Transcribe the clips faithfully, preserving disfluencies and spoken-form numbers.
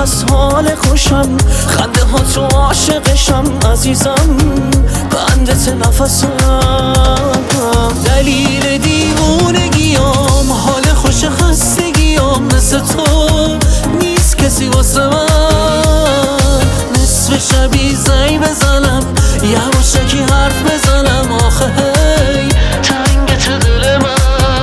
نفس حال خوشم، خنده ها تو عاشقشم عزیزم، بندت نفسم. دلیل دیوونگیام، حال خوش خستگیام، مثل تو نیست کسی واسه من. نصف شبی زنگ بزنم، یواشکی حرف بزنم، آخه هی تنگت دل من.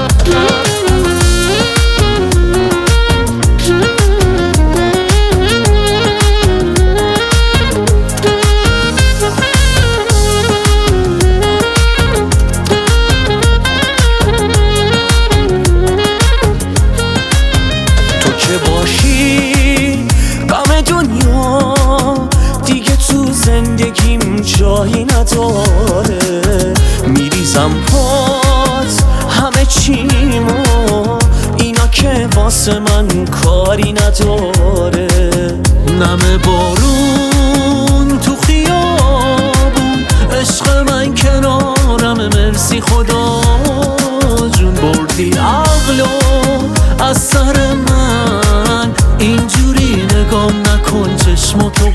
تو که باشی غم دنیا دیگه تو زندگیم جایی نداره. میریزم پات همه چیمو، اینا که واسه من کاری نداره. نم بارون تو خیابون، عشق من کنارم، مرسی خدا جون، بردی عقلو از سر من. اینجوری نگام نکن، چشماتو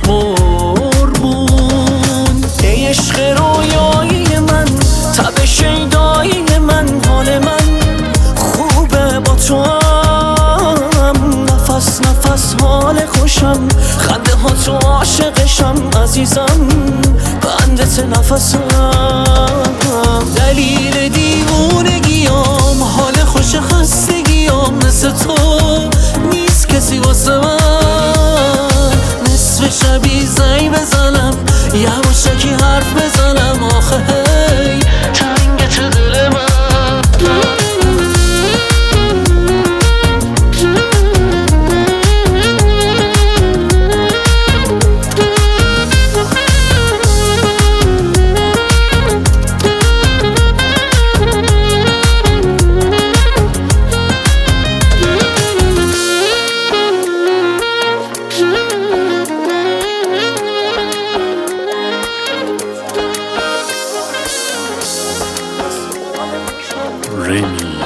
قربون. ای عشق رویایی من، تب شیدایی من، حال من خوبه با تو هم. نفس نفس حال خوشم، خنده ها تو عاشقشم عزیزم، بندت نفسم. دلیل دیوونگیام، حال خوش خستگیام، مثل تو نیست کسی واسه من. نصف شبی زنگ بزنم، یواشکی حرف بزنم، آخه هی تنگت دل من. Remy